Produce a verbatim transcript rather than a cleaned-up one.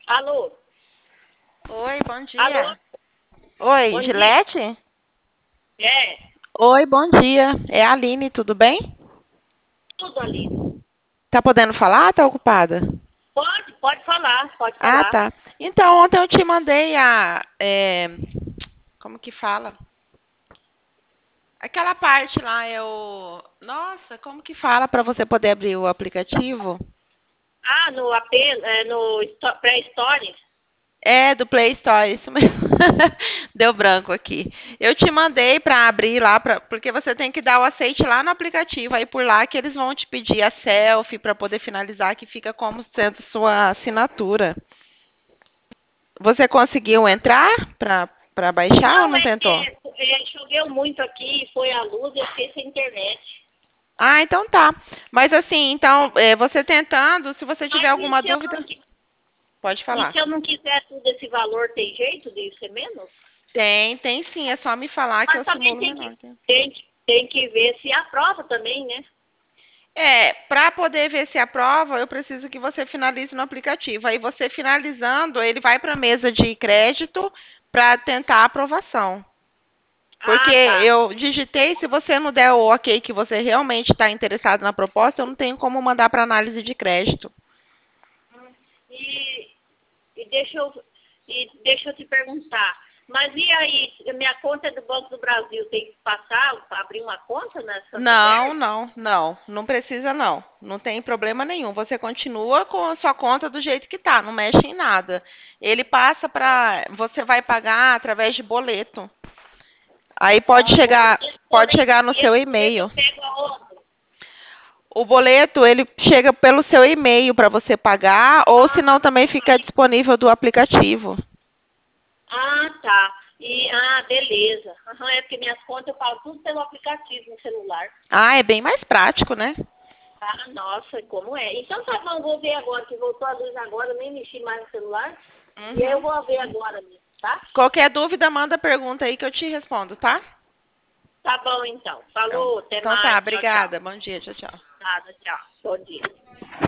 Alô? Oi, bom Alô? dia. Oi, Bom dia. Gilete? É, Oi, bom dia. É a Aline, tudo bem? tudo ali. Tá podendo falar? Tá ocupada? Pode, pode falar, pode Ah, falar. tá. Então, ontem eu te mandei a. é, como que fala? Aquela parte lá, eu. Nossa, como que fala para você poder abrir o aplicativo? Ah, no apelo, é, no Sto- pré-stories? É, do Play Store, isso mesmo. Deu branco aqui. Eu te mandei para abrir lá, pra, porque você tem que dar o aceite lá no aplicativo. Aí por lá que eles vão te pedir a selfie para poder finalizar, que fica como sendo sua assinatura. Você conseguiu entrar para para baixar ou Não, não é tentou? que é, choveu muito aqui, foi a luz e eu fiquei sem internet. Ah, então tá. Mas assim, então, é, você tentando, se você tiver Mas e alguma se eu dúvida, não, qui- pode e falar. se eu não quiser tudo esse valor, tem jeito de ser menos? Tem, tem sim, é só me falar que Mas eu também simulo tem que, menor. Tá? tem, que- tem que ver se aprova também, né? É, para poder ver se aprova, eu preciso que você finalize no aplicativo. Aí você finalizando, ele vai para a mesa de crédito para tentar a aprovação. Porque Ah, tá. eu digitei, se você não der o ok que você realmente está interessado na proposta, eu não tenho como mandar para análise de crédito. E, e deixa eu, e deixa eu te perguntar, mas e aí, minha conta é do Banco do Brasil, tem que passar, abrir uma conta na Não, Santander? não, não, não precisa não. Não tem problema nenhum. Você continua com a sua conta do jeito que tá, não mexe em nada. Ele passa para, você vai pagar através de boleto. Aí pode Ah, bom. chegar, Esse pode boleto, chegar no seu esse boleto eu e-mail. pego aonde? O boleto, ele chega pelo seu e-mail para você pagar, ou se Ah, não também fica disponível do aplicativo. ah, tá. E, ah, beleza. Aham, é porque minhas contas eu pago tudo pelo aplicativo no celular. Ah, é bem mais prático, né? Ah, nossa, como é? Então tá bom, vou ver agora, que voltou a luz agora, eu nem mexi mais no celular. E aí eu Uhum. vou ver agora mesmo, tá? Qualquer dúvida, manda pergunta aí que eu te respondo, tá? Tá bom então. Então, Falou, até então tá, mais. Tchau, tchau. obrigada. Bom dia, tchau, tchau. Nada, tchau. Bom dia.